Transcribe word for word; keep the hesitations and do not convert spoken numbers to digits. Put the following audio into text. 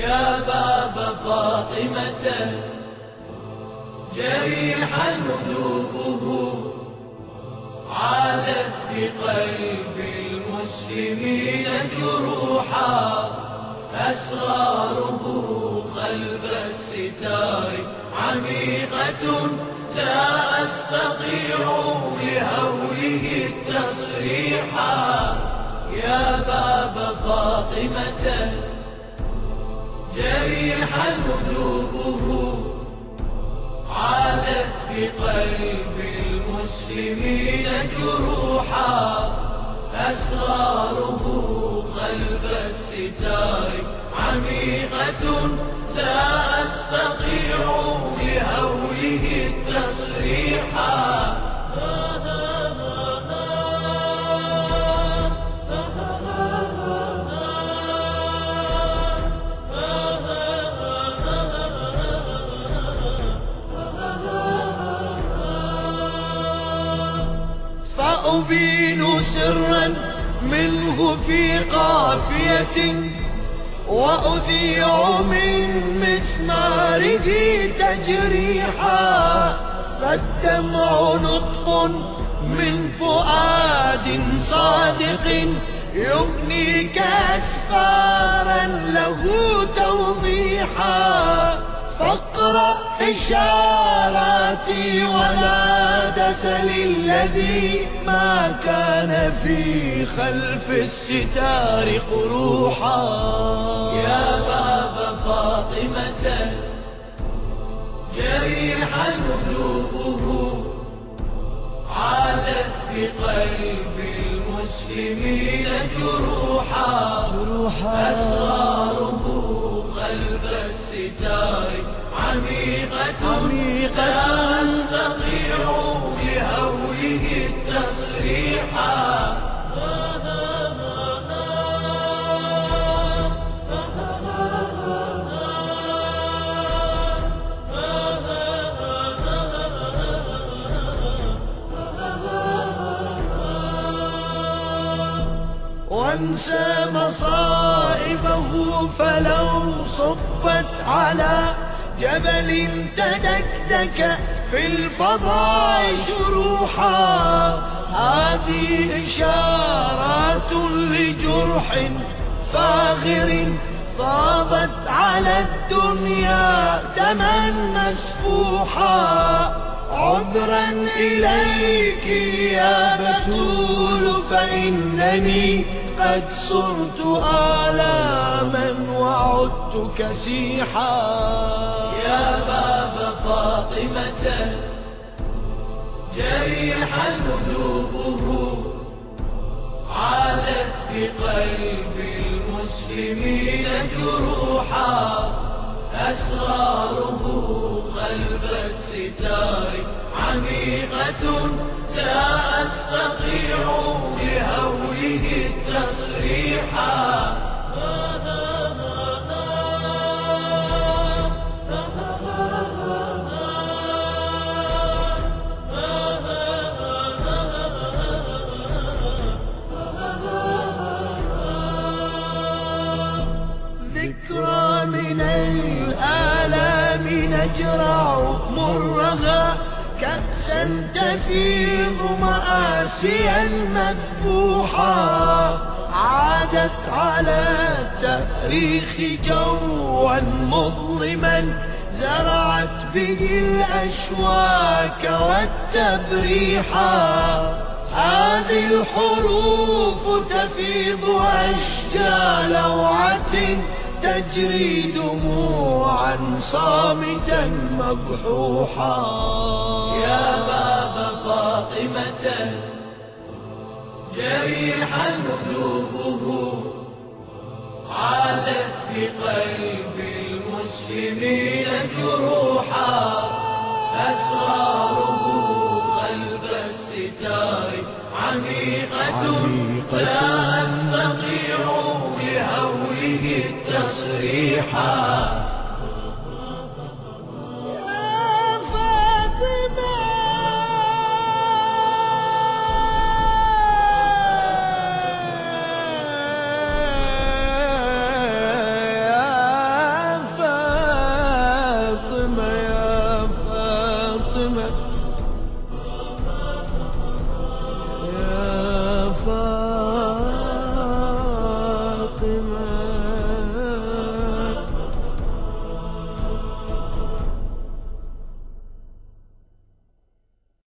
يا باب فاطمة جريحا ذنوبه عادت بقلب المسلمين جروحا، أسراره خلف الستار عميقة لا أستطيع بهوله التصريحا. يا باب فاطمة جريحا ذنوبه عادت بقلب المسلمين جروحا، أسراره خلف الستار عميقة لا أستطيع بهوله التصريحا. فأبين سرا منه في قافية، وأذيع من مسماره تجريحا، فالدمع نطق من فؤاد صادق يغنيك أسفارا له توضيحا. فاقرأ إشاراتي ولا تسل الذي ما كان في خلف الستار قروحا. يا باب فاطمة جريحا ذنوبه عادت بقلب المسلمين جروحا، أسراره خلف الستار عميقة لا أستطيع بهوله التصريحا. وانسى مصائبه فلو صبت على جبل تدكدك في الفضاء شروحا. هذه إشارات لجرح فاخر فاضت على الدنيا دما مسفوحا. عذرا إليك يا بتول فإنني قد صرت آلاما وعدت كسيحا. يا باب فاطمة جريحا ذنوبه عادت بقلب المسلمين جروحا، أسراره خلف الستار عميقة لا أستطيع بهوله التصريحا. ذكرى من الآلام نجرع مرها، كأسا تفيض مآسيا مذبوحا. عادت على التاريخ جوا مظلما زرعت به الأشواك والتبريحا. هذه الحروف تفيض أشجى لوعة تجري دموعا صامتا مبحوحا. يا باب فاطمة جريحا ذنوبه عادت بقلب المسلمين جروحا، أسراره خلف الستار عميقة لا أستطيع بهوله التصريحا.